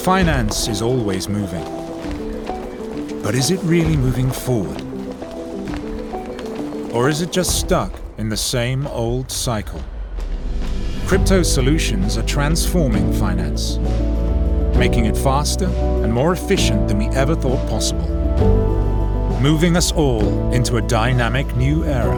Finance is always moving. But is it really moving forward? Or is it just stuck in the same old cycle? Crypto solutions are transforming finance, making it faster and more efficient than we ever thought possible, moving us all into a dynamic new era.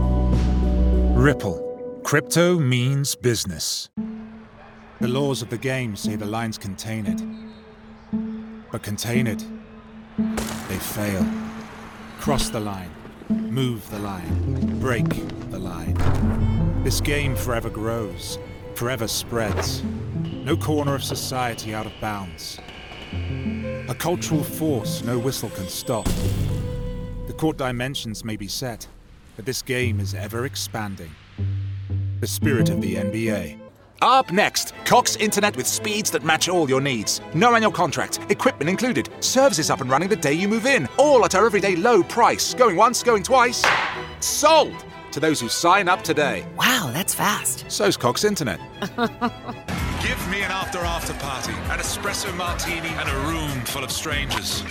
Ripple. Crypto means business. The laws of the game say the lines contain it. But contain it, they fail. Cross the line, move the line, break the line. This game forever grows, forever spreads. No corner of society out of bounds. A cultural force no whistle can stop. The court dimensions may be set, but this game is ever expanding. The spirit of the NBA. Up next, Cox Internet with speeds that match all your needs. No annual contract, equipment included, services up and running the day you move in, all at our everyday low price. Going once, going twice. Sold to those who sign up today. Wow, that's fast. So's Cox Internet. Give me an after party, an espresso martini, and a room full of strangers.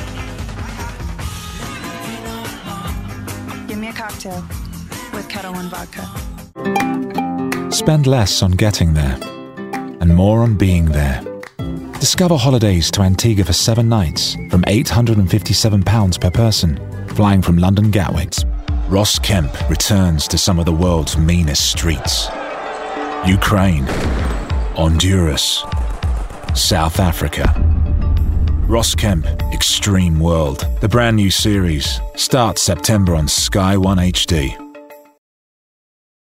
Give me a cocktail with Kettle One vodka. Spend less on getting there and more on being there. Discover holidays to Antigua for 7 nights from £857 per person, flying from London Gatwick. Ross Kemp returns to some of the world's meanest streets. Ukraine, Honduras, South Africa. Ross Kemp, Extreme World, the brand new series, starts September on Sky One HD.